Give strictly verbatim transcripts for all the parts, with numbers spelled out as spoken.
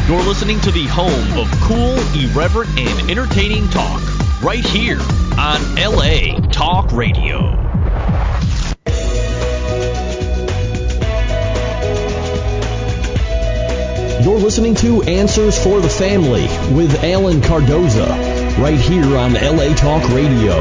You're listening to the home of cool, irreverent, and entertaining talk, right here on L A Talk Radio. You're listening to Answers for the Family with Alan Cardoza, right here on L A Talk Radio.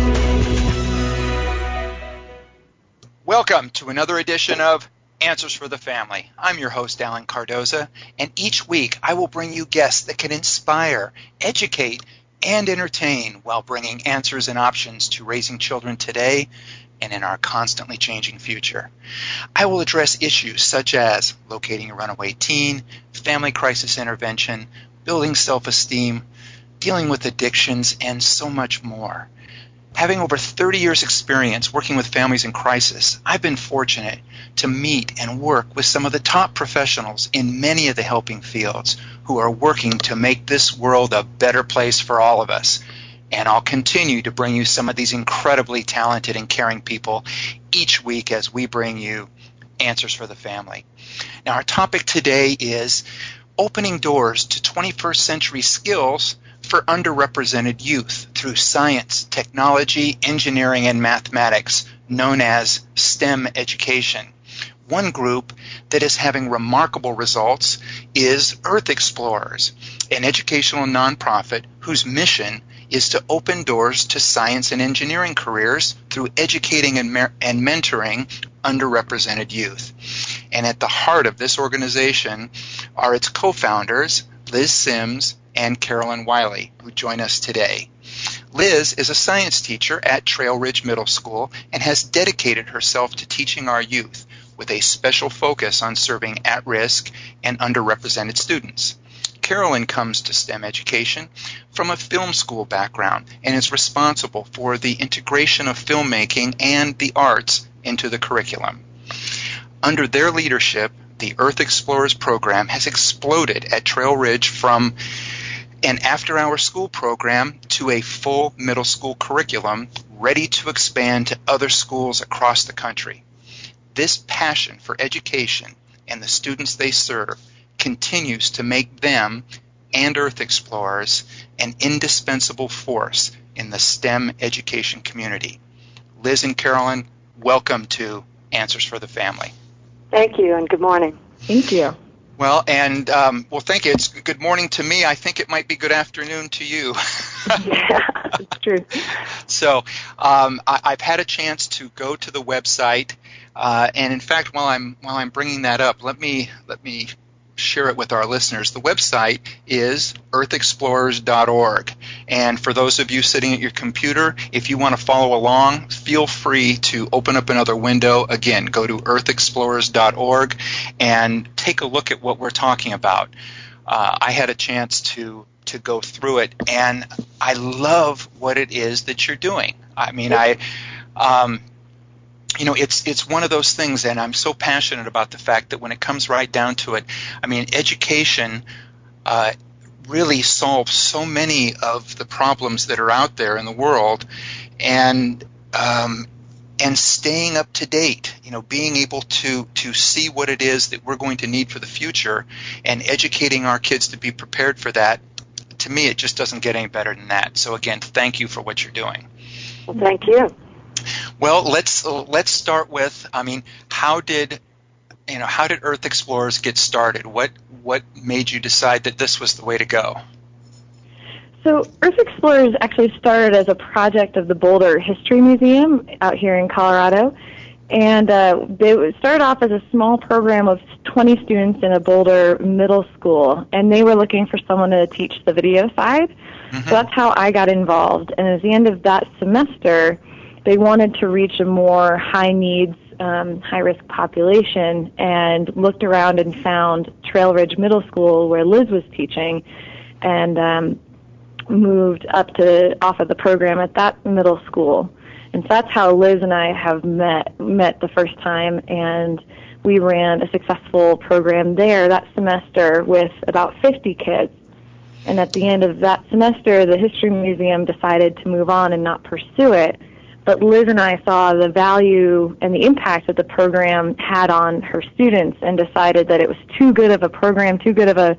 Welcome to another edition of Answers for the Family. I'm your host, Alan Cardoza, and each week I will bring you guests that can inspire, educate, and entertain while bringing answers and options to raising children today and in our constantly changing future. I will address issues such as locating a runaway teen, family crisis intervention, building self-esteem, dealing with addictions, and so much more. Having over thirty years experience working with families in crisis, I've been fortunate to meet and work with some of the top professionals in many of the helping fields who are working to make this world a better place for all of us. And I'll continue to bring you some of these incredibly talented and caring people each week as we bring you Answers for the Family. Now, our topic today is opening doors to twenty-first century skills for underrepresented youth through science, technology, engineering, and mathematics, known as STEM education. One group that is having remarkable results is Earth Explorers, an educational nonprofit whose mission is to open doors to science and engineering careers through educating and, mer- and mentoring underrepresented youth. And at the heart of this organization are its co-founders, Liz Sims and Carolyn Wiley, who join us today. Liz is a science teacher at Trail Ridge Middle School and has dedicated herself to teaching our youth with a special focus on serving at-risk and underrepresented students. Carolyn comes to STEM education from a film school background and is responsible for the integration of filmmaking and the arts into the curriculum. Under their leadership, the Earth Explorers program has exploded at Trail Ridge from an after-hour school program to a full middle school curriculum ready to expand to other schools across the country. This passion for education and the students they serve continues to make them and Earth Explorers an indispensable force in the STEM education community. Liz and Carolyn, welcome to Answers for the Family. Thank you, and good morning. Thank you. Well, and, um, well, thank you. It's good morning to me. I think it might be good afternoon to you. Yeah, it's true. So um, I, I've had a chance to go to the website, uh, and in fact, while I'm while I'm bringing that up, let me let me share it with our listeners. The website is earth explorers dot org, and for those of you sitting at your computer, if you want to follow along, feel free to open up another window. Again, go to earth explorers dot org and take a look at what we're talking about. Uh, I had a chance to to go through it, and I love what it is that you're doing. I mean, I um, You know, it's it's one of those things, and I'm so passionate about the fact that when it comes right down to it, I mean, education uh, really solves so many of the problems that are out there in the world, and um, and staying up to date, you know, being able to to see what it is that we're going to need for the future, and educating our kids to be prepared for that. To me, it just doesn't get any better than that. So again, thank you for what you're doing. Well, thank you. Well, let's let's start with, I mean, how did you know how did Earth Explorers get started? What what made you decide that this was the way to go? So Earth Explorers actually started as a project of the Boulder History Museum out here in Colorado, and uh, they started off as a small program of twenty students in a Boulder middle school, and they were looking for someone to teach the video side. Mm-hmm. So that's how I got involved, and at the end of that semester, they wanted to reach a more high-needs, um, high-risk population, and looked around and found Trail Ridge Middle School, where Liz was teaching, and um, moved up to offer the program at that middle school. And so that's how Liz and I have met met the first time, and we ran a successful program there that semester with about fifty kids. And at the end of that semester, the History Museum decided to move on and not pursue it. But Liz and I saw the value and the impact that the program had on her students and decided that it was too good of a program, too good of a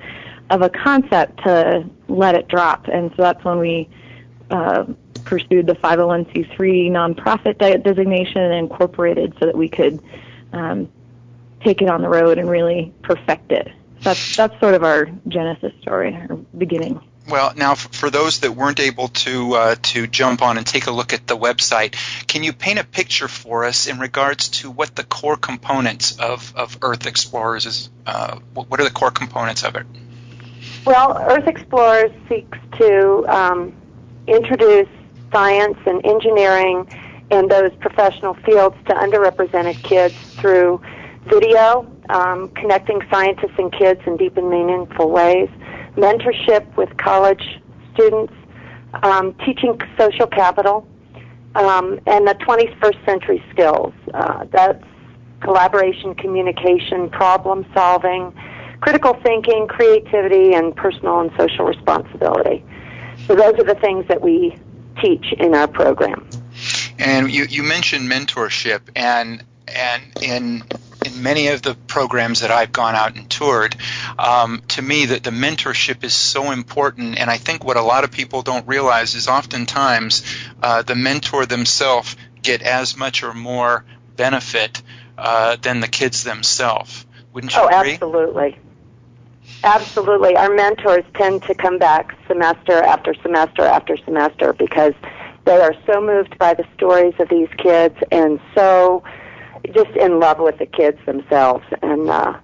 of a concept to let it drop. And so that's when we uh, pursued the five oh one c three nonprofit de- designation and incorporated so that we could um, take it on the road and really perfect it. That's that's sort of our genesis story, our beginning. Well, now for those that weren't able to uh, to jump on and take a look at the website, can you paint a picture for us in regards to what the core components of, of Earth Explorers is? Uh, what are the core components of it? Well, Earth Explorers seeks to um, introduce science and engineering and those professional fields to underrepresented kids through video, um, connecting scientists and kids in deep and meaningful ways, mentorship with college students, um, teaching social capital, um, and the twenty-first century skills. Uh, that's collaboration, communication, problem solving, critical thinking, creativity, and personal and social responsibility. So those are the things that we teach in our program. And you, you mentioned mentorship, and and in in many of the programs that I've gone out and toured, um, to me that the mentorship is so important. And I think what a lot of people don't realize is oftentimes uh, the mentor themselves get as much or more benefit uh, than the kids themselves. Wouldn't you oh, agree? Absolutely. Absolutely. Our mentors tend to come back semester after semester after semester because they are so moved by the stories of these kids and so just in love with the kids themselves. And uh,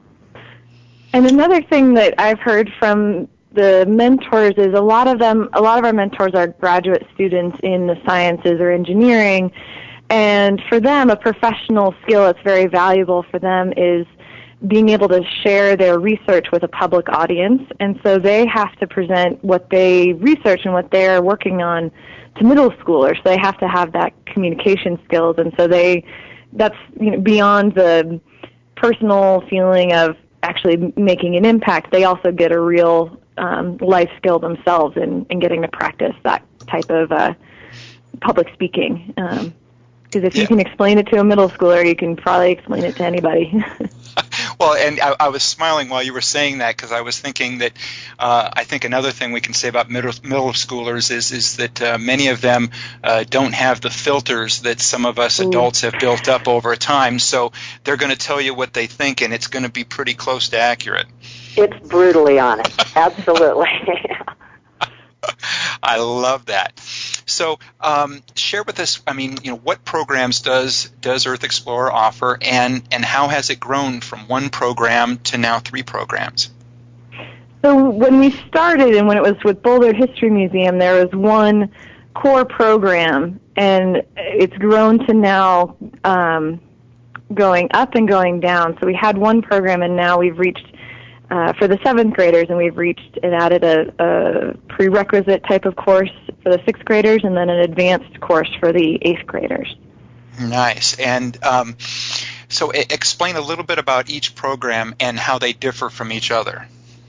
and another thing that I've heard from the mentors is a lot of them, a lot of our mentors are graduate students in the sciences or engineering, and for them, a professional skill that's very valuable for them is being able to share their research with a public audience. And so they have to present what they research and what they're working on to middle schoolers. So they have to have that communication skills, and so they that's you know, beyond the personal feeling of actually making an impact. They also get a real um, life skill themselves in, in getting to practice that type of uh, public speaking. Because um, if yeah. you can explain it to a middle schooler, you can probably explain it to anybody. Well, and I, I was smiling while you were saying that because I was thinking that uh, I think another thing we can say about middle, middle schoolers is is that uh, many of them uh, don't have the filters that some of us Ooh. adults have built up over time. So they're going to tell you what they think, and it's going to be pretty close to accurate. it's brutally honest. Absolutely. I love that. So, um, share with us. I mean, you know, what programs does does Earth Explorer offer, and and how has it grown from one program to now three programs? So when we started, and when it was with Boulder History Museum, there was one core program, and it's grown to now um, going up and going down. So we had one program, and now we've reached. Uh, for the seventh graders, and we've reached and added a, a prerequisite type of course for the sixth graders, and then an advanced course for the eighth graders. Nice. And um, so I- explain a little bit about each program and how they differ from each other.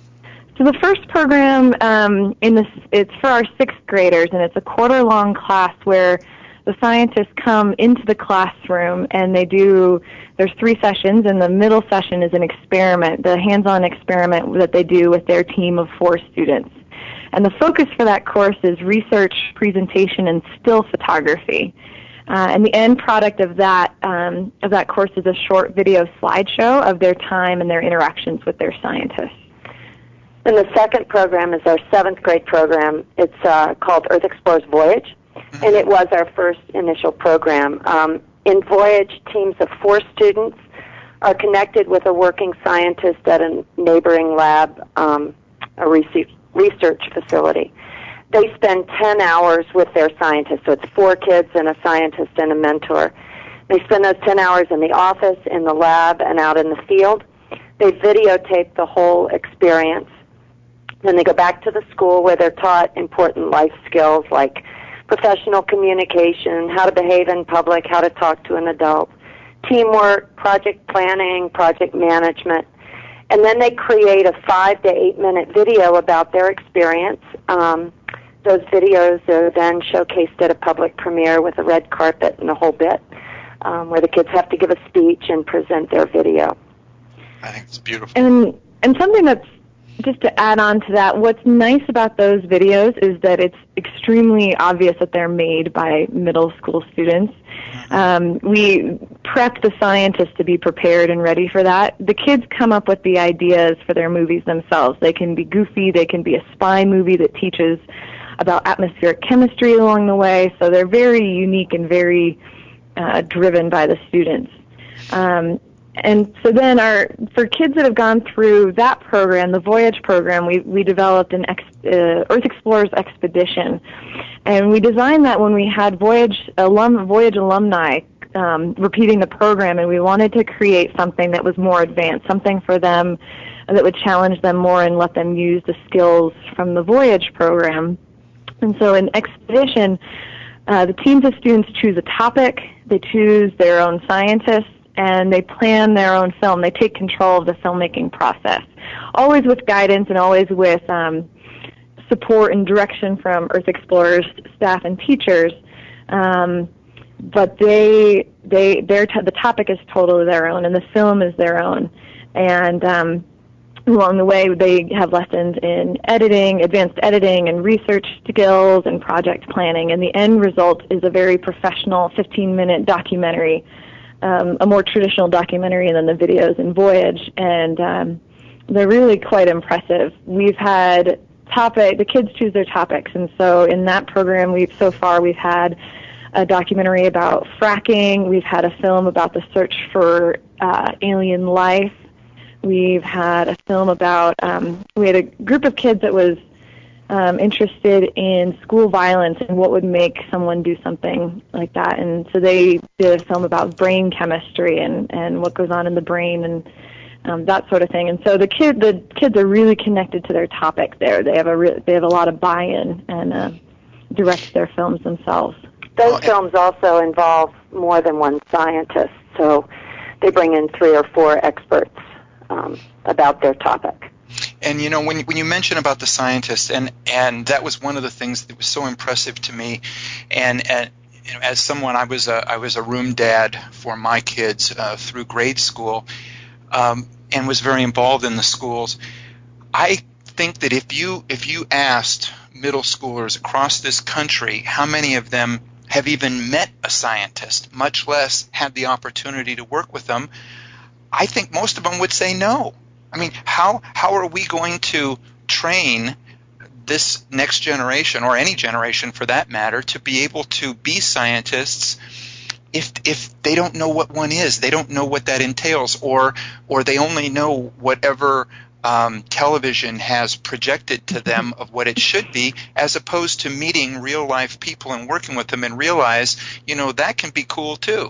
So the first program, um, in this, it's for our sixth graders, and it's a quarter-long class where the scientists come into the classroom and they do, there's three sessions, and the middle session is an experiment, the hands-on experiment that they do with their team of four students. And the focus for that course is research, presentation, and still photography. Uh, and the end product of that um, of that course is a short video slideshow of their time and their interactions with their scientists. And the second program is our seventh grade program. It's uh, called Earth Explorers Voyage, and it was our first initial program. Um, in Voyage, teams of four students are connected with a working scientist at a neighboring lab, um, a research, research facility. They spend ten hours with their scientist, so it's four kids and a scientist and a mentor. They spend those ten hours in the office, in the lab, and out in the field. They videotape the whole experience. Then they go back to the school where they're taught important life skills like professional communication, how to behave in public, how to talk to an adult, teamwork, project planning, project management. And then they create a five to eight minute video about their experience. Um, those videos are then showcased at a public premiere with a red carpet and a whole bit, um, where the kids have to give a speech and present their video. I think it's beautiful. And and something that's just to add on to that, what's nice about those videos is that it's extremely obvious that they're made by middle school students. Um, we prep the scientists to be prepared and ready for that. The kids come up with the ideas for their movies themselves. They can be goofy. They can be a spy movie that teaches about atmospheric chemistry along the way. So they're very unique and very uh, driven by the students. Um, and so then our for kids that have gone through that program, the Voyage program, we, we developed an ex, uh, Earth Explorers Expedition. And we designed that when we had Voyage alum, Voyage alumni um, repeating the program, and we wanted to create something that was more advanced, something for them that would challenge them more and let them use the skills from the Voyage program. And so in Expedition, uh, the teams of students choose a topic, they choose their own scientists, and they plan their own film. They take control of the filmmaking process, always with guidance and always with um, support and direction from Earth Explorers staff and teachers. Um, but they, they, their t- the topic is totally their own, and the film is their own. And um, along the way, they have lessons in editing, advanced editing, and research skills and project planning. And the end result is a very professional fifteen-minute documentary, um, a more traditional documentary than the videos in Voyage. And um, they're really quite impressive. We've had topic, the kids choose their topics, and so in that program, we've so far we've had a documentary about fracking. We've had a film about the search for uh, alien life. We've had a film about, um, we had a group of kids that was um, interested in school violence and what would make someone do something like that. And so they did a film about brain chemistry and, and what goes on in the brain and um, that sort of thing. And so the kid, the kids are really connected to their topic there. They have a re- they have a lot of buy-in and uh, direct their films themselves. Those films also involve more than one scientist, so they bring in three or four experts um, about their topic. And, you know, when when you mention about the scientists, and, and that was one of the things that was so impressive to me, and, and you know, as someone, I was a, I was a room dad for my kids uh, through grade school, um, and was very involved in the schools. I think that if you if you asked middle schoolers across this country how many of them have even met a scientist, much less had the opportunity to work with them, I think most of them would say no. I mean, how how are we going to train this next generation, or any generation for that matter, to be able to be scientists if if they don't know what one is, they don't know what that entails, or or they only know whatever um, television has projected to them of what it should be, as opposed to meeting real life people and working with them and realize, you know, that can be cool too.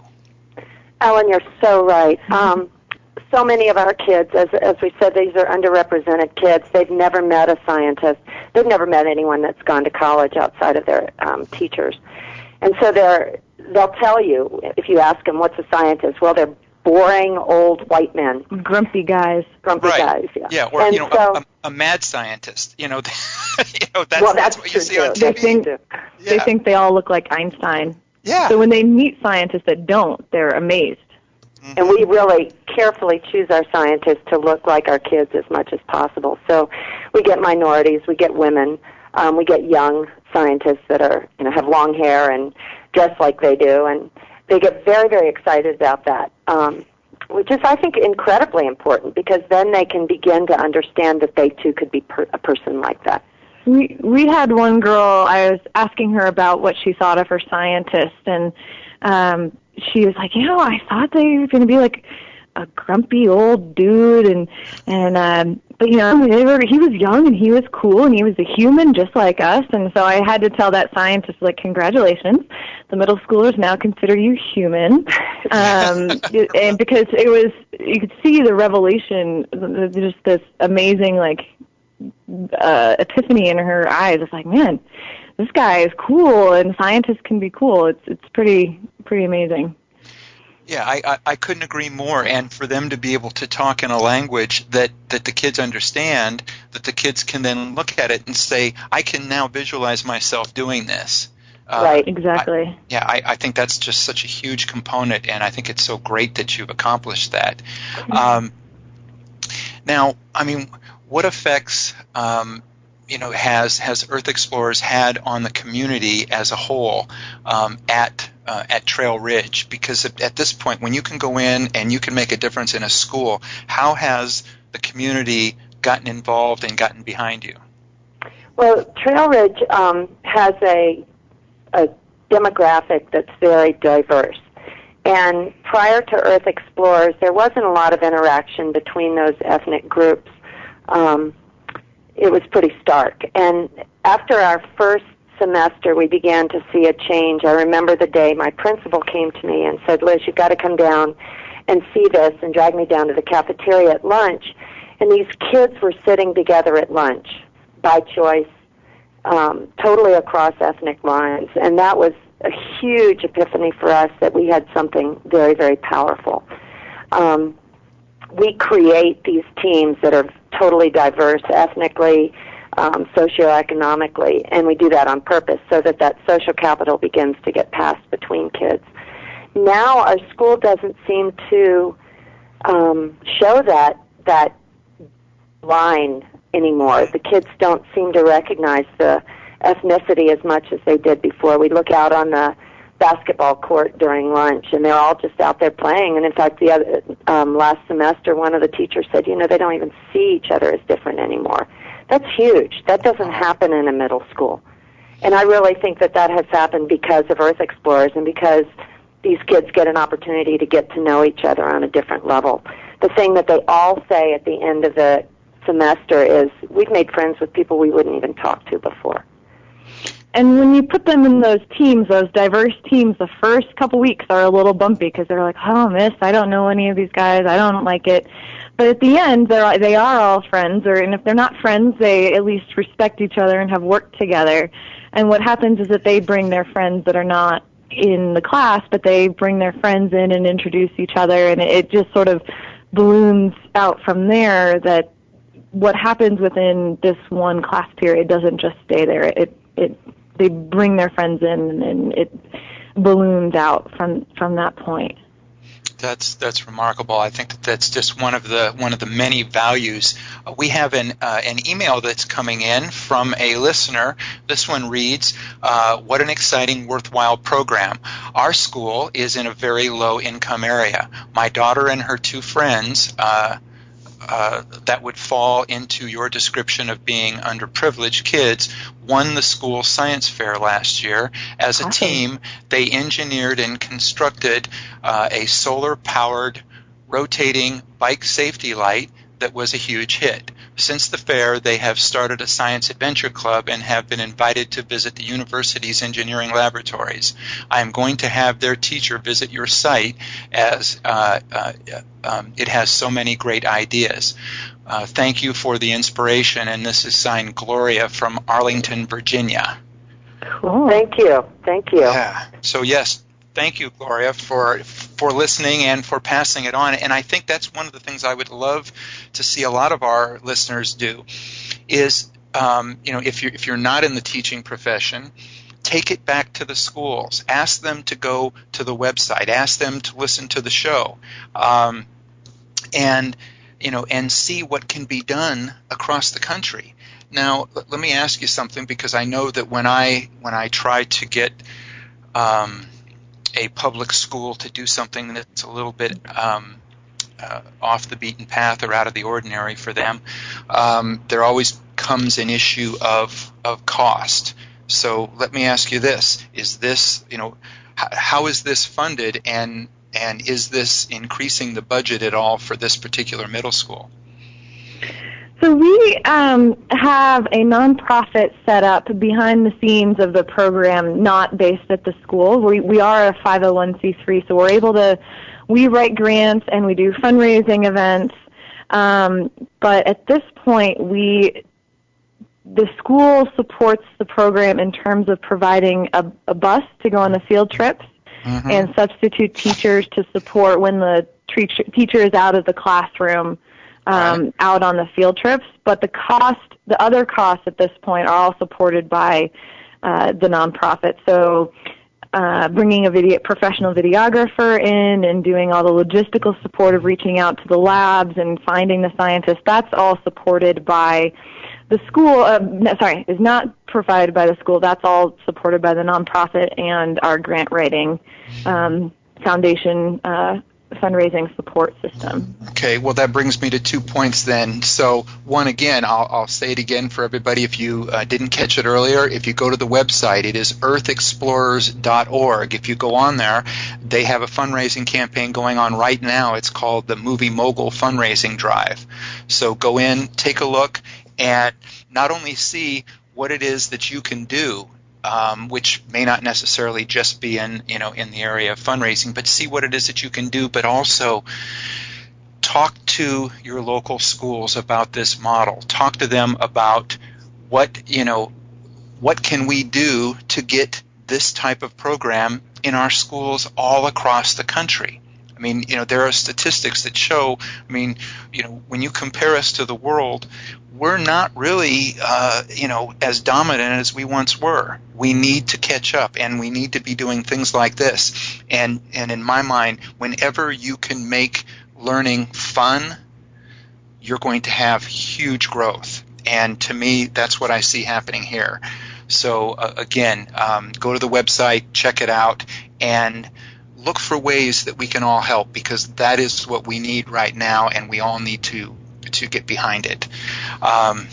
Ellen, you're so right. Um, so many of our kids, as as we said, these are underrepresented kids. They've never met a scientist. They've never met anyone that's gone to college outside of their um, teachers. And so they're, they'll tell you, if you ask them, what's a scientist? Well, they're boring old white men. Grumpy guys. Grumpy right. guys, yeah. Yeah, or, and you know, so, a, a, a mad scientist. You know, you know that's, well, that's, that's what you see true, on too. T V. They think, yeah. they think they all look like Einstein. Yeah. So when they meet scientists that don't, they're amazed. Mm-hmm. And we really carefully choose our scientists to look like our kids as much as possible. So we get minorities, we get women, um, we get young scientists that are, you know, have long hair and dress like they do, and they get very, very excited about that, um, which is, I think, incredibly important, because then they can begin to understand that they too could be per- a person like that. We we had one girl, I was asking her about what she thought of her scientist, and um, she was like, you know, I thought they were going to be like a grumpy old dude, and and um, but you know, they were, he was young and he was cool and he was a human just like us, and so I had to tell that scientist, like, congratulations, the middle schoolers now consider you human, um, and because it was, you could see the revelation, just this amazing, like, uh, epiphany in her eyes. It's like, man, this guy is cool, and scientists can be cool. It's it's pretty pretty amazing. Yeah, I, I, I couldn't agree more. And for them to be able to talk in a language that, that the kids understand, that the kids can then look at it and say, I can now visualize myself doing this. Uh, right, exactly. I, yeah, I, I think that's just such a huge component, and I think it's so great that you've accomplished that. Mm-hmm. Um, now, I mean, what effects um, you know has has Earth Explorers had on the community as a whole um, at uh, at Trail Ridge? Because at, at this point, when you can go in and you can make a difference in a school, how has the community gotten involved and gotten behind you? Well, Trail Ridge um, has a, a demographic that's very diverse. And prior to Earth Explorers, there wasn't a lot of interaction between those ethnic groups. Um, it was pretty stark. And after our first semester, we began to see a change. I remember the day my principal came to me and said, Liz, you've got to come down and see this, and drag me down to the cafeteria at lunch. And these kids were sitting together at lunch by choice, um, totally across ethnic lines. And that was a huge epiphany for us that we had something very, very powerful. Um, we create these teams that are totally diverse ethnically, um, socioeconomically, and we do that on purpose so that that social capital begins to get passed between kids. Now our school doesn't seem to um, show that that line anymore. The kids don't seem to recognize the ethnicity as much as they did before. We look out on the basketball court during lunch, and they're all just out there playing. And in fact, the other um, last semester, one of the teachers said, you know, they don't even see each other as different anymore. That's huge. That doesn't happen in a middle school. And I really think that that has happened because of Earth Explorers and because these kids get an opportunity to get to know each other on a different level. The thing that they all say at the end of the semester is, we've made friends with people we wouldn't even talk to before. And when you put them in those teams, those diverse teams, the first couple weeks are a little bumpy because they're like, oh, miss, I don't know any of these guys. I don't like it. But at the end, they're, they are all friends, or and if they're not friends, they at least respect each other and have worked together. And what happens is that they bring their friends that are not in the class, but they bring their friends in and introduce each other, and it just sort of balloons out from there that what happens within this one class period doesn't just stay there. It it they bring their friends in, and it balloons out from from that point. That's that's remarkable. I think that that's just one of the one of the many values. Uh, we have an uh, an email that's coming in from a listener. This one reads, uh, "What an exciting, worthwhile program. Our school is in a very low income area. My daughter and her two friends." Uh, Uh, that would fall into your description of being underprivileged kids, won the school science fair last year. As a Awesome. team, they engineered and constructed uh, a solar-powered rotating bike safety light that was a huge hit. Since the fair, they have started a science adventure club and have been invited to visit the university's engineering laboratories. I am going to have their teacher visit your site as uh, uh, um, it has so many great ideas. Uh, thank you for the inspiration, and this is signed Gloria from Arlington, Virginia. Cool. Thank you. Thank you. Yeah. So yes, thank you, Gloria, for for listening and for passing it on. And I think that's one of the things I would love to see a lot of our listeners do is, um, you know, if you're if you're not in the teaching profession, take it back to the schools. Ask them to go to the website. Ask them to listen to the show, um, and you know, and see what can be done across the country. Now, let me ask you something, because I know that when I when I try to get um, a public school to do something that's a little bit um, uh, off the beaten path or out of the ordinary for them, um, there always comes an issue of of cost. So let me ask you this: Is this, you know, h- how is this funded, and and is this increasing the budget at all for this particular middle school? So we um, have a nonprofit set up behind the scenes of the program, not based at the school. We we are a five oh one c three, so we're able to, we write grants and we do fundraising events. Um, but at this point, we, the school supports the program in terms of providing a, a bus to go on the field trips, mm-hmm. and substitute teachers to support when the tre- teacher is out of the classroom. Um, right. out on the field trips, but the cost, the other costs at this point are all supported by uh, the nonprofit. So uh, bringing a video, professional videographer in and doing all the logistical support of reaching out to the labs and finding the scientists. That's all supported by the school. Uh, no, sorry, is not provided by the school. That's all supported by the nonprofit and our grant writing um, foundation uh, fundraising support system. Okay, well, that brings me to two points then. So, one, again, I'll, I'll say it again for everybody if you uh, didn't catch it earlier. If you go to the website, it is earth explorers dot org. If you go on there, they have a fundraising campaign going on right now. It's called the Movie Mogul Fundraising Drive. So go in, take a look, and not only see what it is that you can do, Um, which may not necessarily just be in, you know, in the area of fundraising, but see what it is that you can do, but also talk to your local schools about this model. Talk to them about what, you know, what can we do to get this type of program in our schools all across the country. I mean, you know, there are statistics that show, I mean, you know, when you compare us to the world, we're not really, uh, you know, as dominant as we once were. We need to catch up, and we need to be doing things like this. And and in my mind, whenever you can make learning fun, you're going to have huge growth. And to me, that's what I see happening here. So uh, again, um, go to the website, check it out, and look for ways that we can all help, because that is what we need right now, and we all need to to get behind it. Um,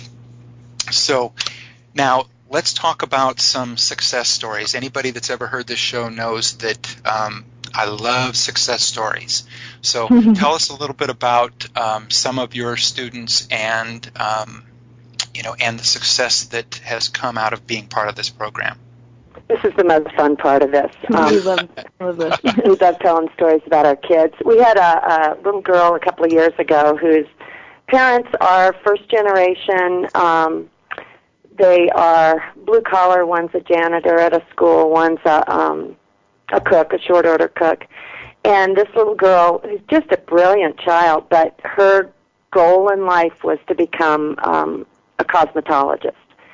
so now let's talk about some success stories. Anybody that's ever heard this show knows that um, I love success stories. So tell us a little bit about um, some of your students and um, you know and the success that has come out of being part of this program. This is the most fun part of this. Um, we love, love this. we love telling stories about our kids. We had a, a little girl a couple of years ago whose parents are first generation. Um, they are blue collar. One's a janitor at a school. One's a, um, a cook, a short order cook. And this little girl is just a brilliant child, but her goal in life was to become um, a cosmetologist.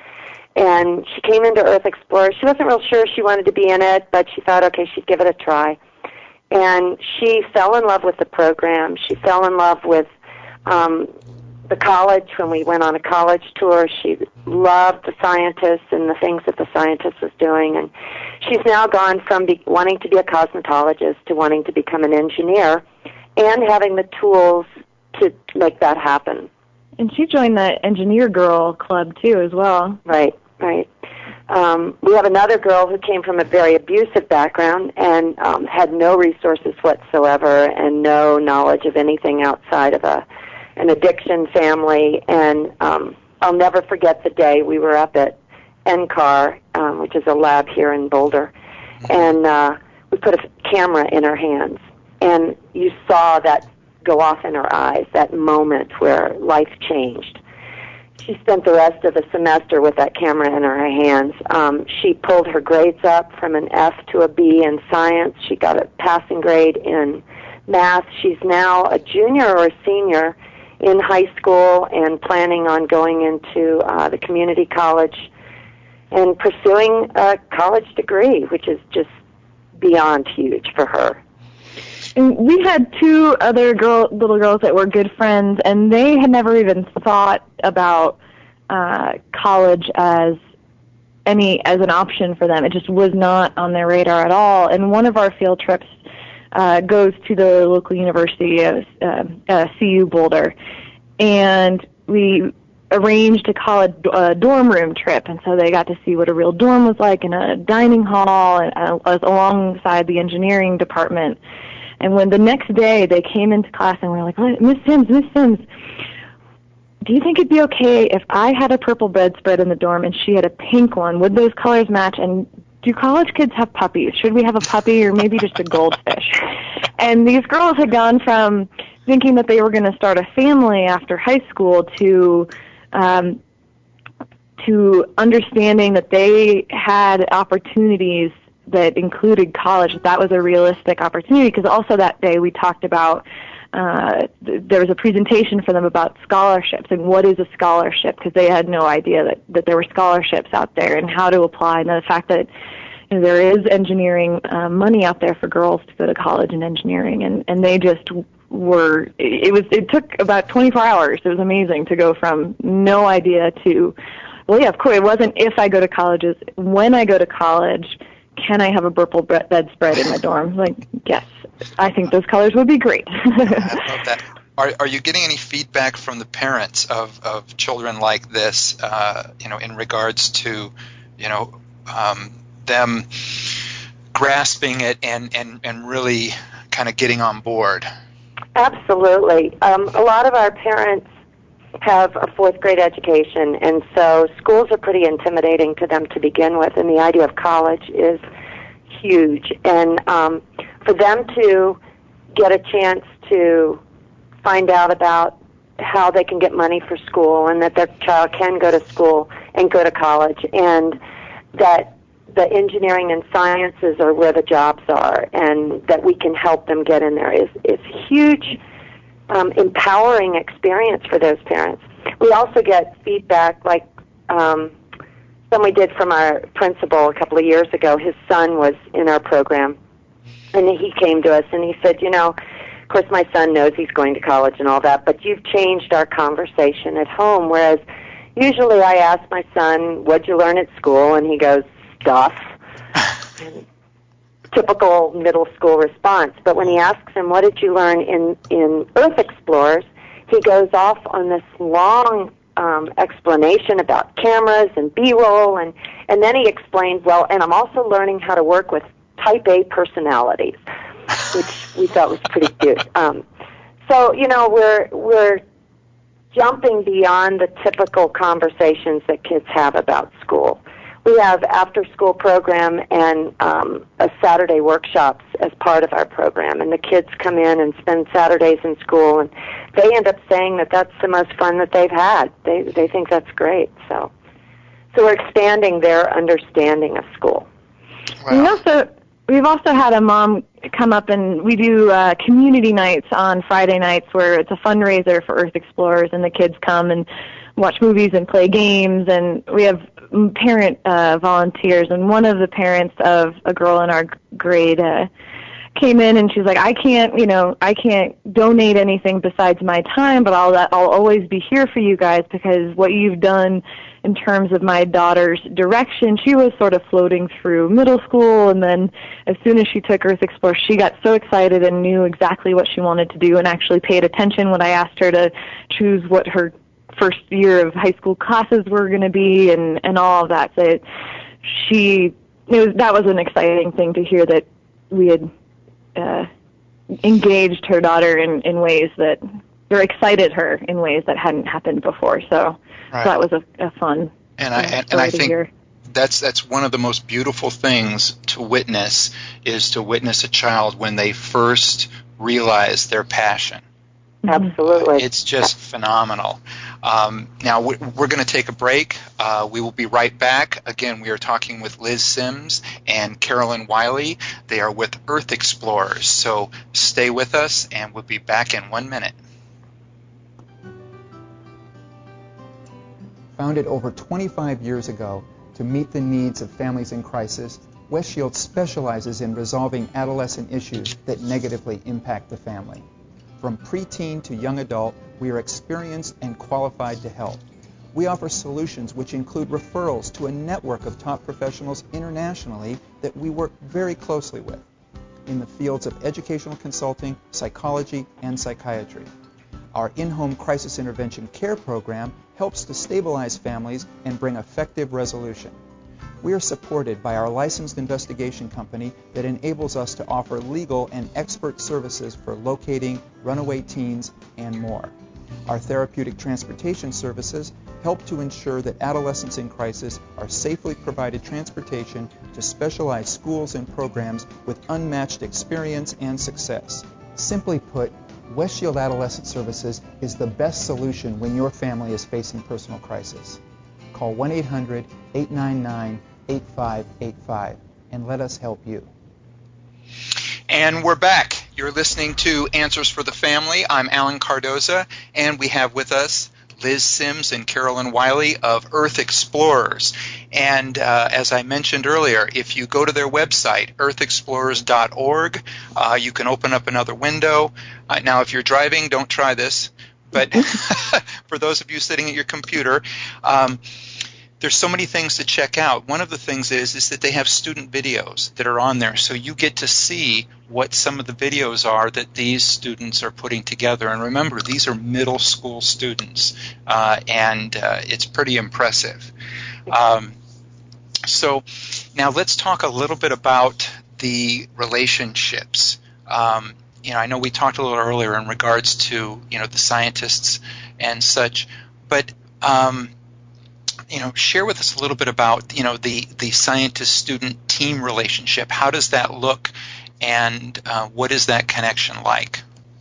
And she came into Earth Explorer. She wasn't real sure she wanted to be in it, but she thought, okay, she'd give it a try. And she fell in love with the program. She fell in love with um, the college. When we went on a college tour, she loved the scientists and the things that the scientist was doing. And she's now gone from be- wanting to be a cosmetologist to wanting to become an engineer and having the tools to make that happen. And she joined the Engineer Girl Club, too, as well. Right. Right. Um, we have another girl who came from a very abusive background and um, had no resources whatsoever and no knowledge of anything outside of a an addiction family. And um, I'll never forget the day we were up at N C A R, um, which is a lab here in Boulder, and uh, we put a camera in her hands, and you saw that go off in her eyes, that moment where life changed. She spent the rest of the semester with that camera in her hands. Um, she pulled her grades up from an F to a B in science. She got a passing grade in math. She's now a junior or a senior in high school and planning on going into uh, the community college and pursuing a college degree, which is just beyond huge for her. And we had two other girl, little girls that were good friends, and they had never even thought about uh, college as any as an option for them. It just was not on their radar at all. And one of our field trips uh, goes to the local university, uh, uh, C U Boulder, and we arranged a college uh, dorm room trip, and so they got to see what a real dorm was like in a dining hall, and uh, was alongside the engineering department. And when the next day they came into class and we were like, oh, Miss Sims, Miss Sims, do you think it'd be okay if I had a purple bedspread in the dorm and she had a pink one? Would those colors match? And do college kids have puppies? Should we have a puppy or maybe just a goldfish? And these girls had gone from thinking that they were going to start a family after high school to um, to understanding that they had opportunities that included college. That was a realistic opportunity, because also that day we talked about, uh, th- there was a presentation for them about scholarships and what is a scholarship, because they had no idea that, that there were scholarships out there and how to apply, and the fact that, you know, there is engineering uh, money out there for girls to go to college in engineering, and, and they just were, it was, it took about twenty-four hours. It was amazing to go from no idea to, well, yeah, of course, it wasn't if I go to college, it's when I go to college, can I have a purple bedspread in my dorm? Like, yes, I think those colors would be great. I love that. Are, are you getting any feedback from the parents of, of children like this, uh, you know, in regards to, you know, um, them grasping it and, and, and really kind of getting on board? Absolutely. Um, a lot of our parents have a fourth grade education, and so schools are pretty intimidating to them to begin with, and the idea of college is huge. And um, for them to get a chance to find out about how they can get money for school and that their child can go to school and go to college, and that the engineering and sciences are where the jobs are, and that we can help them get in there is, is huge, um, empowering experience for those parents. We also get feedback like um, some we did from our principal a couple of years ago. His son was in our program, and he came to us and he said, you know, of course my son knows he's going to college and all that, but you've changed our conversation at home, whereas usually I ask my son, what'd you learn at school? And he goes, stuff. And typical middle school response. But when he asks him, what did you learn in, in Earth Explorers, he goes off on this long um, explanation about cameras and B-roll, and, and then he explains, well, and I'm also learning how to work with type A personalities, which we thought was pretty cute. Um, so, you know, we're we're jumping beyond the typical conversations that kids have about school. We have after-school program and um, a Saturday workshops as part of our program, and the kids come in and spend Saturdays in school, and they end up saying that that's the most fun that they've had. They they think that's great. So, so we're expanding their understanding of school. Wow. We also we've also had a mom come up, and we do uh, community nights on Friday nights where it's a fundraiser for Earth Explorers, and the kids come and watch movies and play games, and we have parent uh, volunteers, and one of the parents of a girl in our grade uh, came in, and she's like, I can't, you know, I can't donate anything besides my time, but I'll I'll always be here for you guys, because what you've done in terms of my daughter's direction, she was sort of floating through middle school, and then as soon as she took Earth Explorer, she got so excited and knew exactly what she wanted to do, and actually paid attention when I asked her to choose what her first year of high school classes were going to be, and, and all of that. So it, she, it was, that was an exciting thing to hear, that we had uh, engaged her daughter in, in ways that, or excited her in ways that hadn't happened before. So, right. so that was a, a fun and I, uh, and, and I think hear. that's that's one of the most beautiful things to witness, is to witness a child when they first realize their passion. Absolutely. It's just phenomenal. Um, now, we're going to take a break. Uh, we will be right back. Again, we are talking with Liz Sims and Carolyn Wiley. They are with Earth Explorers. So stay with us, and we'll be back in one minute. Founded over twenty-five years ago to meet the needs of families in crisis, West Shield specializes in resolving adolescent issues that negatively impact the family. From preteen to young adult, we are experienced and qualified to help. We offer solutions which include referrals to a network of top professionals internationally that we work very closely with in the fields of educational consulting, psychology, and psychiatry. Our in-home crisis intervention care program helps to stabilize families and bring effective resolution. We are supported by our licensed investigation company that enables us to offer legal and expert services for locating runaway teens and more. Our therapeutic transportation services help to ensure that adolescents in crisis are safely provided transportation to specialized schools and programs with unmatched experience and success. Simply put, West Shield Adolescent Services is the best solution when your family is facing personal crisis. Call one eight hundred, eight nine nine, eight five eight five and let us help you. And we're back. You're listening to Answers for the Family. I'm Alan Cardoza, and we have with us Liz Sims and Carolyn Wiley of Earth Explorers. And uh, as I mentioned earlier, if you go to their website, earth explorers dot org, uh, you can open up another window. Uh, now, if you're driving, don't try this. But for those of you sitting at your computer, um, there's so many things to check out. One of the things is is that they have student videos that are on there, so you get to see what some of the videos are that these students are putting together. And remember, these are middle school students, uh, and uh, it's pretty impressive. Um, so now let's talk a little bit about the relationships. Um, you know, I know we talked a little earlier in regards to, you know, the scientists and such, but um, you know, share with us a little bit about, you know, the, the scientist-student team relationship. How does that look, and uh, what is that connection like?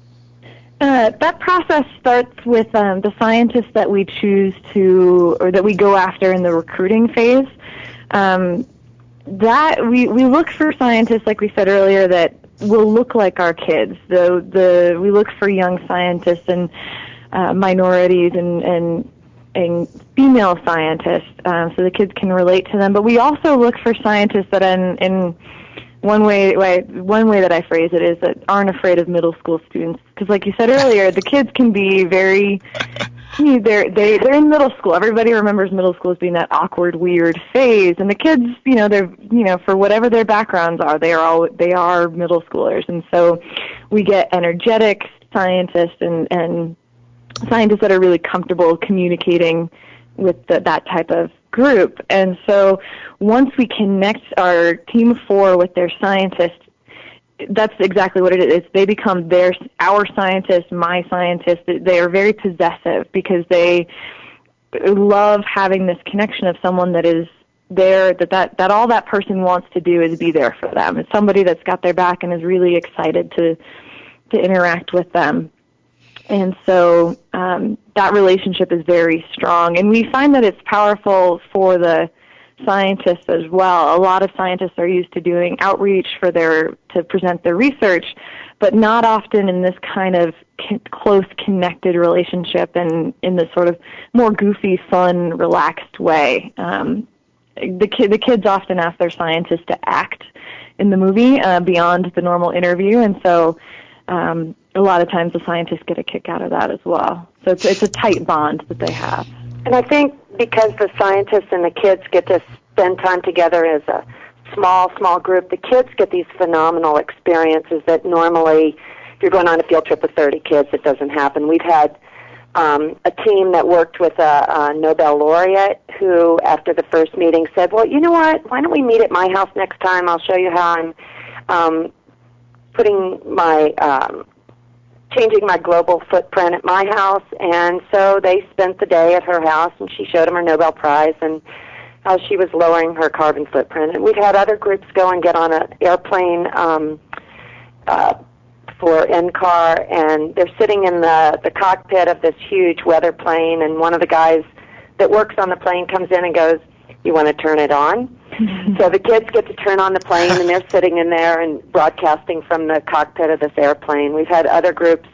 Uh, that process starts with um, the scientists that we choose to, or that we go after in the recruiting phase. Um, that we, we look for scientists, like we said earlier, that will look like our kids. The the we look for young scientists and uh, minorities and and and female scientists, um, so the kids can relate to them. But we also look for scientists that, in, in one way, way, one way that I phrase it is that aren't afraid of middle school students. Because, like you said earlier, the kids can be very, they're they they're in middle school. Everybody remembers middle school as being that awkward, weird phase, and the kids, you know, they're, you know, for whatever their backgrounds are, they are all they are middle schoolers, and so we get energetic scientists and and scientists that are really comfortable communicating with the, that type of group. And so once we connect our team of four with their scientists, that's exactly what it is. They become their, our scientist, my scientist. They are very possessive because they love having this connection of someone that is there, that, that, that all that person wants to do is be there for them. It's somebody that's got their back and is really excited to to interact with them. And so um, that relationship is very strong. And we find that it's powerful for the scientists as well. A lot of scientists are used to doing outreach for their to present their research, but not often in this kind of con- close, connected relationship and in this sort of more goofy, fun, relaxed way. Um, the, ki- the kids often ask their scientists to act in the movie uh, beyond the normal interview, and so um, a lot of times the scientists get a kick out of that as well. So it's, it's a tight bond that they have. And I think because the scientists and the kids get to spend time together as a small, small group, the kids get these phenomenal experiences that normally, if you're going on a field trip with thirty kids, it doesn't happen. We've had um, a team that worked with a, a Nobel laureate who, after the first meeting, said, well, you know what, why don't we meet at my house next time? I'll show you how I'm um, putting my... Um, changing my global footprint at my house. And so they spent the day at her house, and she showed them her Nobel Prize and how she was lowering her carbon footprint. And we've had other groups go and get on an airplane um, uh, for N C A R, and they're sitting in the, the cockpit of this huge weather plane, and one of the guys that works on the plane comes in and goes, you want to turn it on? So the kids get to turn on the plane, and they're sitting in there and broadcasting from the cockpit of this airplane. We've had other groups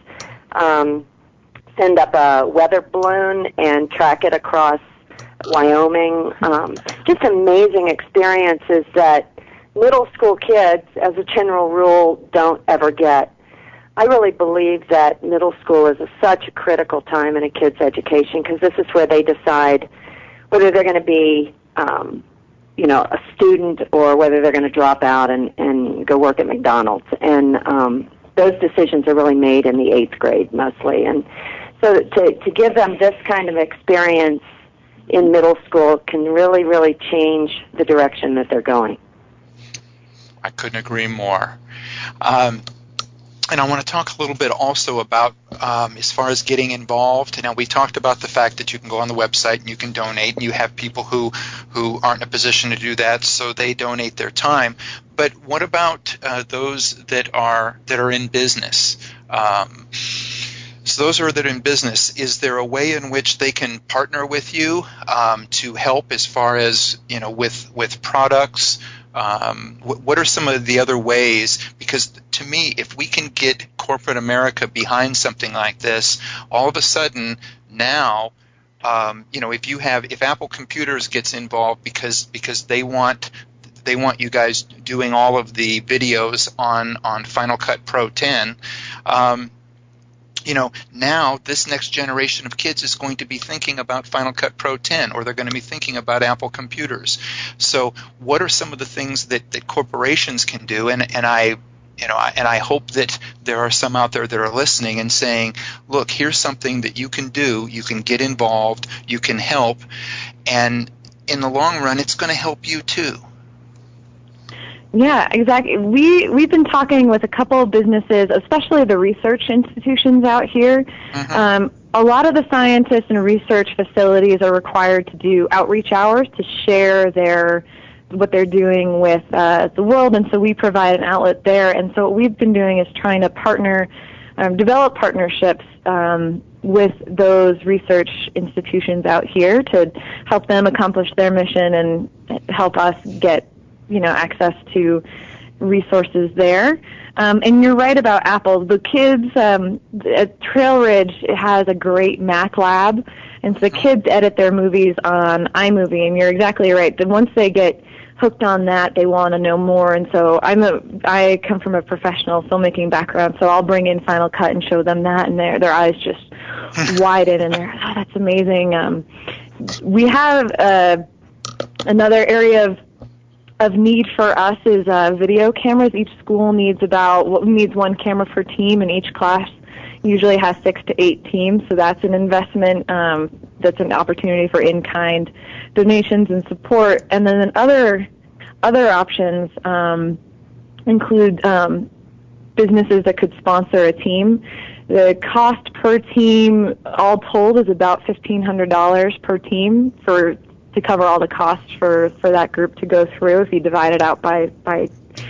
um, send up a weather balloon and track it across Wyoming. Um, just amazing experiences that middle school kids, as a general rule, don't ever get. I really believe that middle school is a, such a critical time in a kid's education, because this is where they decide whether they're going to be um, you know, a student or whether they're going to drop out and, and go work at McDonald's. And um, those decisions are really made in the eighth grade mostly. And so to, to give them this kind of experience in middle school can really, really change the direction that they're going. I couldn't agree more. Um, and I want to talk a little bit also about um, as far as getting involved. Now, we talked about the fact that you can go on the website and you can donate, and you have people who, who aren't in a position to do that, so they donate their time. But what about uh, those that are that are in business? Um, so those who are that are in business, is there a way in which they can partner with you um, to help as far as, you know, with with products? Um, what, what are some of the other ways? Because to me, if we can get corporate America behind something like this, all of a sudden now um, you know, if you have if Apple Computers gets involved because because they want they want you guys doing all of the videos on on Final Cut Pro ten. Um, You know, now this next generation of kids is going to be thinking about Final Cut Pro ten, or they're going to be thinking about Apple computers. So what are some of the things that, that corporations can do? And, and I, you know, and I hope that there are some out there that are listening and saying, look, here's something that you can do. You can get involved. You can help. And in the long run, it's going to help you too. Yeah, exactly. We, we've been talking with a couple of businesses, especially the research institutions out here. Mm-hmm. Um, a lot of the scientists and research facilities are required to do outreach hours to share their what they're doing with uh, the world, and so we provide an outlet there. And so what we've been doing is trying to partner, um, develop partnerships um, with those research institutions out here to help them accomplish their mission and help us get you know, access to resources there. Um, and you're right about Apple. The kids um, at Trail Ridge has a great Mac lab, and so the kids edit their movies on iMovie, and you're exactly right. Then once they get hooked on that, they want to know more. And so I'm a, I come from a professional filmmaking background, so I'll bring in Final Cut and show them that, and their their eyes just widen, and they're, oh, that's amazing. Um, we have uh, another area of of need for us is uh, video cameras. Each school needs about what needs one camera per team, and each class usually has six to eight teams. So that's an investment. Um, that's an opportunity for in-kind donations and support. And then other other options um, include um, businesses that could sponsor a team. The cost per team, all told, is about fifteen hundred dollars per team for. to cover all the costs for, for that group to go through if you divide it out by by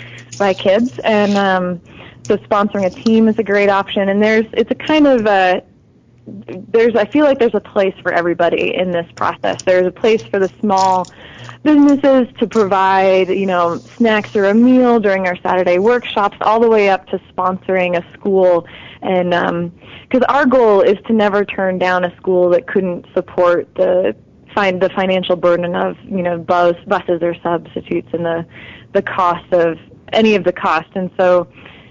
by kids. And um, so sponsoring a team is a great option. And there's it's a kind of a, there's I feel like there's a place for everybody in this process. There's a place for the small businesses to provide you know snacks or a meal during our Saturday workshops, all the way up to sponsoring a school. And because um, our goal is to never turn down a school that couldn't support the find the financial burden of you know bus, buses or substitutes and the the cost of any of the cost. And so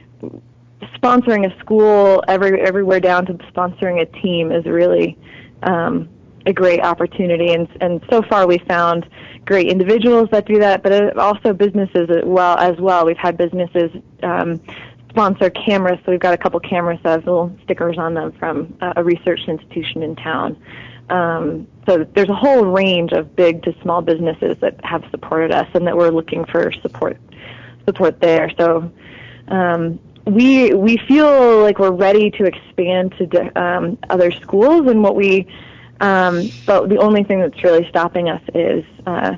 sponsoring a school every everywhere down to sponsoring a team is really um, a great opportunity. And and so far we've found great individuals that do that, but also businesses as well. As well, we've had businesses um, sponsor cameras. So we've got a couple cameras that have little stickers on them from a research institution in town. Um, so there's a whole range of big to small businesses that have supported us and that we're looking for support support there. So um, we we feel like we're ready to expand to um, other schools, and what we um, but the only thing that's really stopping us is uh,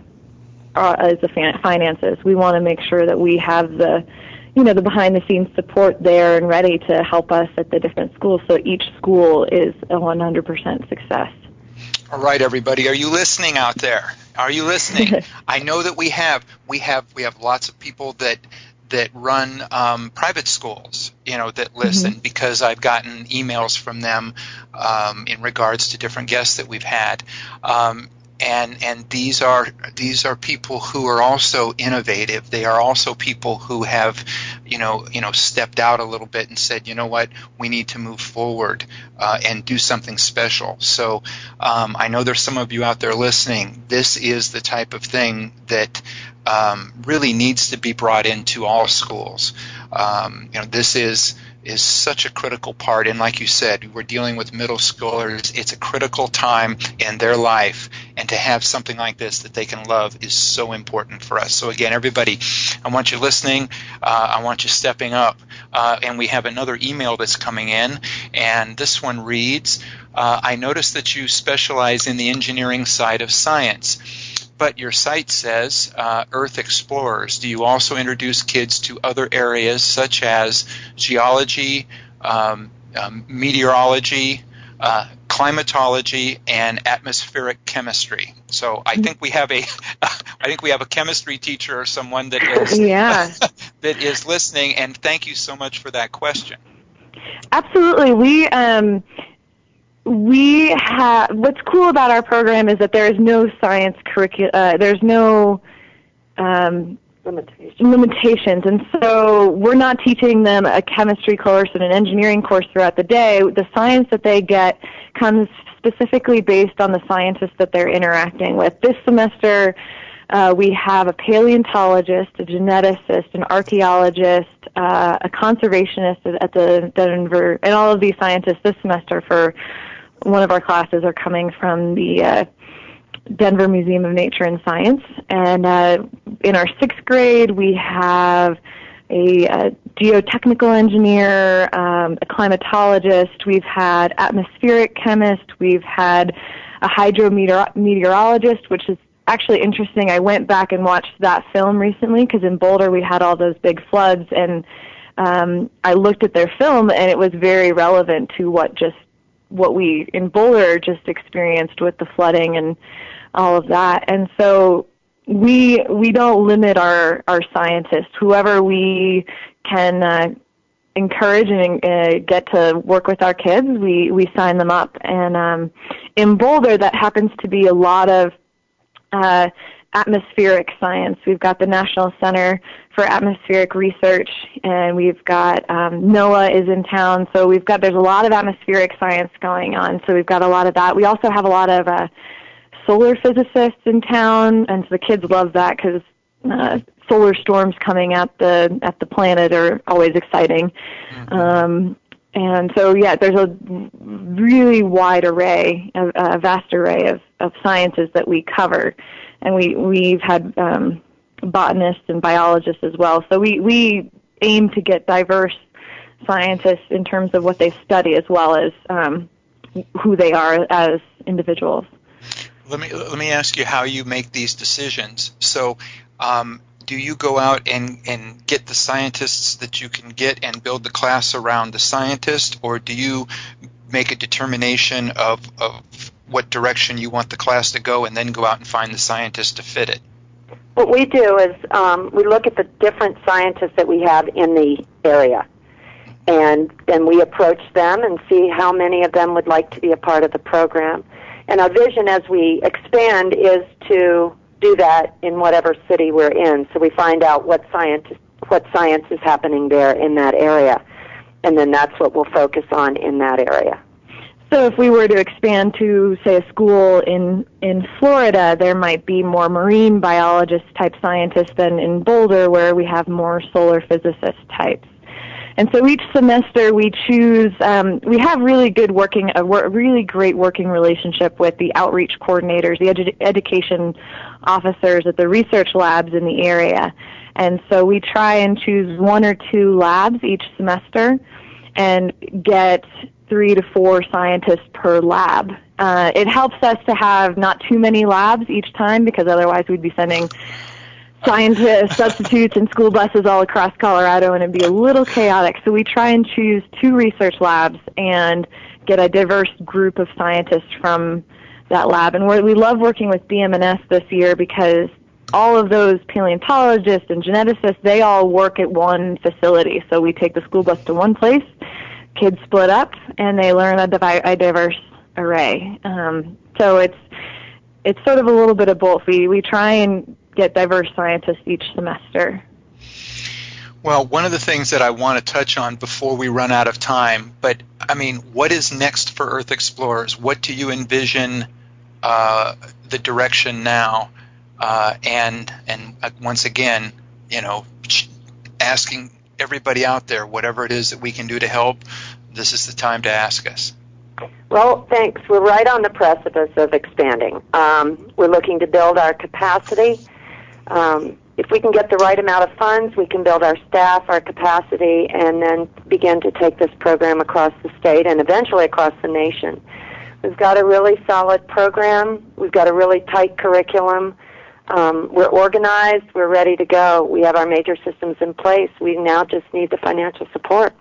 uh, is the fin- finances. We want to make sure that we have the you know the behind the scenes support there and ready to help us at the different schools, so each school is a one hundred percent success. All right, everybody, are you listening out there? Are you listening? I know that we have we have we have lots of people that that run um, private schools, you know, that listen, mm-hmm. because I've gotten emails from them um, in regards to different guests that we've had. Um, And and these are these are people who are also innovative. They are also people who have, you know, you know, stepped out a little bit and said, you know what, we need to move forward uh, and do something special. So um, I know there's some of you out there listening. This is the type of thing that um, really needs to be brought into all schools. Um, you know, this is. is such a critical part, and like you said, we're dealing with middle schoolers. It's a critical time in their life, and to have something like this that they can love is so important for us. So again, everybody, I want you listening. Uh, I want you stepping up. Uh, and we have another email that's coming in, and this one reads, uh, I noticed that you specialize in the engineering side of science, but your site says uh, Earth Explorers. Do you also introduce kids to other areas such as geology, um, um, meteorology, uh, climatology, and atmospheric chemistry? So I think we have a, I think we have a chemistry teacher or someone that is yeah. that is listening. And thank you so much for that question. Absolutely, we. Um, we have, what's cool about our program is that there is no science curriculum, uh, there's no um, limitations. limitations, and so we're not teaching them a chemistry course and an engineering course throughout the day. The science that they get comes specifically based on the scientists that they're interacting with. This semester, uh, we have a paleontologist, a geneticist, an archaeologist, uh, a conservationist at the Denver, and all of these scientists this semester for one of our classes are coming from the uh, Denver Museum of Nature and Science. And uh, in our sixth grade, we have a, a geotechnical engineer, um, a climatologist. We've had atmospheric chemist. We've had a hydrometeorologist, which is actually interesting. I went back and watched that film recently because in Boulder we had all those big floods, and um, I looked at their film, and it was very relevant to what just what we in Boulder just experienced with the flooding and all of that. And so we we don't limit our, our scientists. Whoever we can uh, encourage and uh, get to work with our kids, we, we sign them up. And um, in Boulder, that happens to be a lot of uh, atmospheric science. We've got the National Center for Atmospheric Research, and we've got um, NOAA is in town, so we've got there's a lot of atmospheric science going on. So we've got a lot of that. We also have a lot of uh, solar physicists in town, and so the kids love that because uh, solar storms coming at the at the planet are always exciting. Mm-hmm. Um, and so yeah, there's a really wide array, a, a vast array of, of sciences that we cover. And we, we've had um, botanists and biologists as well. So we, we aim to get diverse scientists in terms of what they study as well as um, who they are as individuals. Let me let me ask you how you make these decisions. So um, do you go out and, and get the scientists that you can get and build the class around the scientist, or do you make a determination of, of what direction you want the class to go and then go out and find the scientist to fit it? What we do is um, we look at the different scientists that we have in the area, and then we approach them and see how many of them would like to be a part of the program. And our vision as we expand is to do that in whatever city we're in. So we find out what science, what science is happening there in that area, and then that's what we'll focus on in that area. So if we were to expand to, say, a school in, in Florida, there might be more marine biologist-type scientists than in Boulder, where we have more solar physicist types. And so each semester we choose, um, we have really good working, a really great working relationship with the outreach coordinators, the edu- education officers at the research labs in the area. And so we try and choose one or two labs each semester and get three to four scientists per lab. Uh, it helps us to have not too many labs each time, because otherwise we'd be sending scientists, substitutes, and school buses all across Colorado, and it'd be a little chaotic. So we try and choose two research labs and get a diverse group of scientists from that lab. And we're, we love working with B M N S this year because all of those paleontologists and geneticists, they all work at one facility. So we take the school bus to one place, kids split up, and they learn a, divi- a diverse array. Um, so it's it's sort of a little bit of both. We we try and get diverse scientists each semester. Well, one of the things that I want to touch on before we run out of time, but I mean, what is next for Earth Explorers? What do you envision uh, the direction now? Uh, and and uh, once again, you know, asking everybody out there, whatever it is that we can do to help, this is the time to ask us. Well, thanks. We're right on the precipice of expanding. Um, we're looking to build our capacity. Um, if we can get the right amount of funds, we can build our staff, our capacity, and then begin to take this program across the state and eventually across the nation. We've got a really solid program. We've got a really tight curriculum. Um, we're organized. We're ready to go. We have our major systems in place. We now just need the financial support.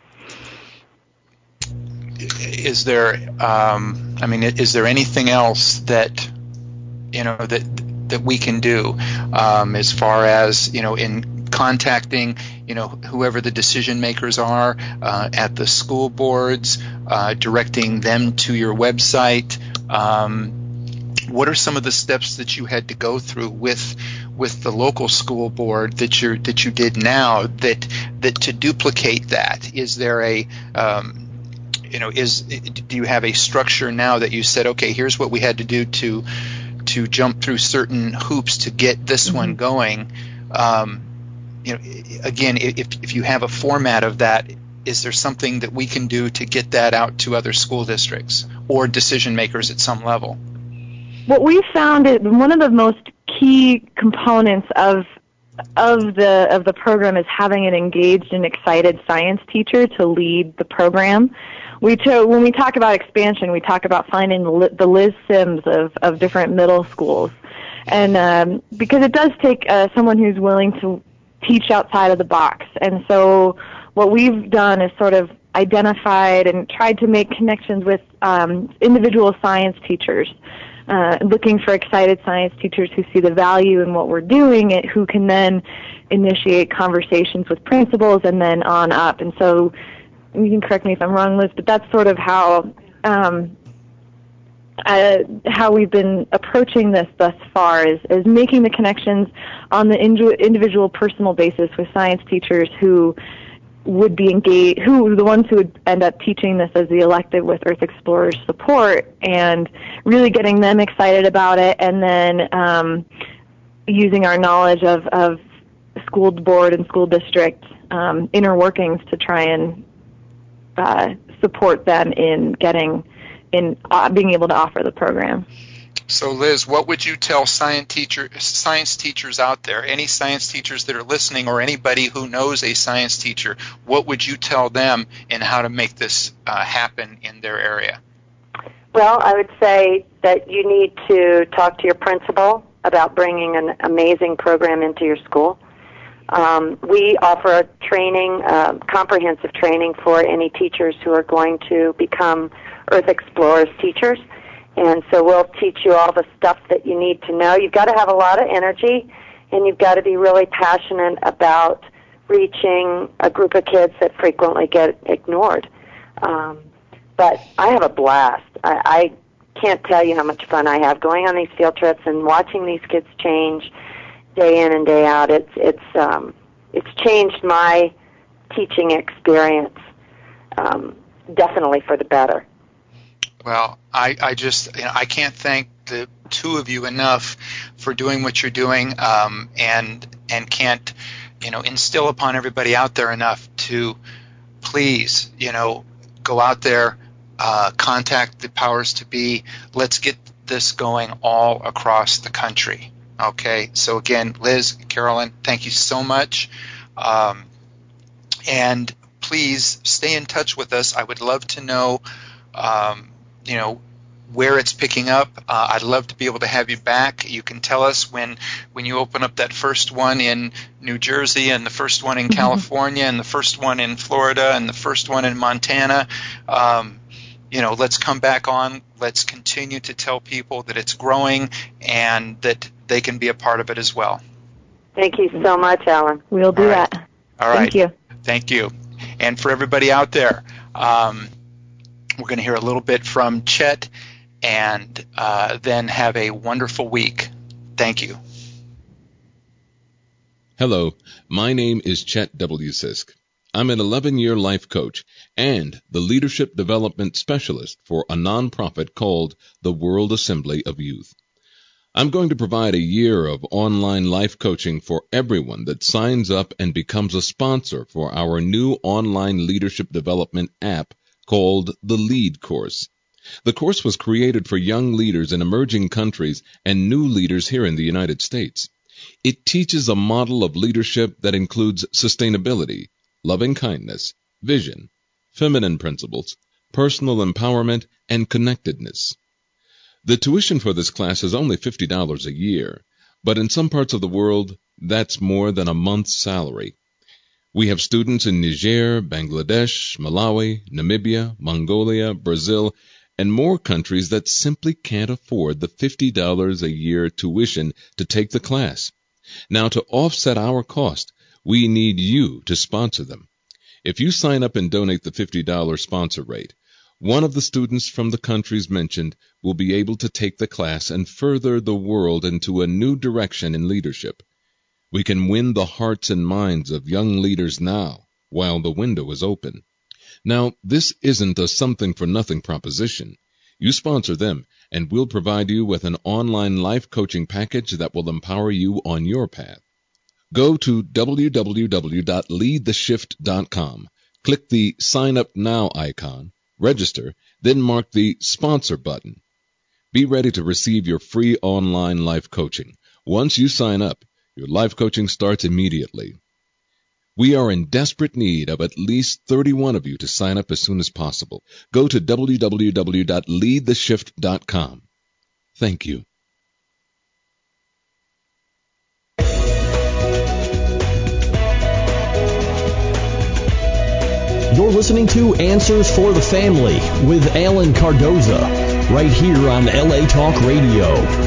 Is there, um, I mean, is there anything else that, you know, that that we can do um, as far as, you know, in contacting, you know, whoever the decision makers are uh, at the school boards, uh, directing them to your website. Um, what are some of the steps that you had to go through with with the local school board that you that you did now that that to duplicate that? Is there a um, you know is do you have a structure now that you said, okay, here's what we had to do to to jump through certain hoops to get this mm-hmm. one going? Um, you know, again, if if you have a format of that, is there something that we can do to get that out to other school districts or decision makers at some level? What we found is one of the most key components of of the of the program is having an engaged and excited science teacher to lead the program. We to, when we talk about expansion, we talk about finding the, the Liz Sims of, of different middle schools, and um, because it does take uh, someone who's willing to teach outside of the box. And so what we've done is sort of identified and tried to make connections with um, individual science teachers. Uh, looking for excited science teachers who see the value in what we're doing, it, who can then initiate conversations with principals and then on up. And so you can correct me if I'm wrong, Liz, but that's sort of how um, uh, how we've been approaching this thus far, is, is making the connections on the individual personal basis with science teachers who would be engaged, who the ones who would end up teaching this as the elective with Earth Explorers support, and really getting them excited about it, and then um, using our knowledge of, of school board and school district um, inner workings to try and uh, support them in getting, in uh, being able to offer the program. So, Liz, what would you tell science teacher, science teachers out there, any science teachers that are listening, or anybody who knows a science teacher, what would you tell them in how to make this uh, happen in their area? Well, I would say that you need to talk to your principal about bringing an amazing program into your school. Um, we offer a training, uh, comprehensive training for any teachers who are going to become Earth Explorers teachers. And so we'll teach you all the stuff that you need to know. You've got to have a lot of energy, and you've got to be really passionate about reaching a group of kids that frequently get ignored. Um, but I have a blast. I, I can't tell you how much fun I have going on these field trips and watching these kids change day in and day out. It's it's um, it's changed my teaching experience, um, definitely for the better. Well, I, I just, you know, I can't thank the two of you enough for doing what you're doing, um, and and can't, you know, instill upon everybody out there enough to please, you know, go out there, uh, contact the powers to be. Let's get this going all across the country. Okay. So again, Liz, Carolyn, thank you so much, um, and please stay in touch with us. I would love to know. Um, you know, where it's picking up. Uh, I'd love to be able to have you back. You can tell us when when you open up that first one in New Jersey, and the first one in mm-hmm. California, and the first one in Florida, and the first one in Montana. Um, you know, let's come back on. Let's continue to tell people that it's growing and that they can be a part of it as well. Thank you so much, Alan. We'll do All right. that. All right. Thank you. Thank you. And for everybody out there, um, we're going to hear a little bit from Chet, and uh, then have a wonderful week. Thank you. Hello, my name is Chet W. Sisk. I'm an eleven-year life coach and the leadership development specialist for a nonprofit called the World Assembly of Youth. I'm going to provide a year of online life coaching for everyone that signs up and becomes a sponsor for our new online leadership development app called the LEAD course. The course was created for young leaders in emerging countries and new leaders here in the United States. It teaches a model of leadership that includes sustainability, loving kindness, vision, feminine principles, personal empowerment, and connectedness. The tuition for this class is only fifty dollars a year, but in some parts of the world, that's more than a month's salary. We have students in Niger, Bangladesh, Malawi, Namibia, Mongolia, Brazil, and more countries that simply can't afford the fifty dollars a year tuition to take the class. Now, to offset our cost, We need you to sponsor them. If you sign up and donate the fifty dollars sponsor rate, one of the students from the countries mentioned will be able to take the class and further the world into a new direction in leadership. We can win the hearts and minds of young leaders now, while the window is open. Now, this isn't a something-for-nothing proposition. You sponsor them, and we'll provide you with an online life coaching package that will empower you on your path. Go to w w w dot lead the shift dot com, click the Sign Up Now icon, register, then mark the Sponsor button. Be ready to receive your free online life coaching. Once you sign up, your life coaching starts immediately. We are in desperate need of at least thirty-one of you to sign up as soon as possible. Go to w w w dot lead the shift dot com. Thank you. You're listening to Answers for the Family with Alan Cardoza, right here on L A Talk Radio.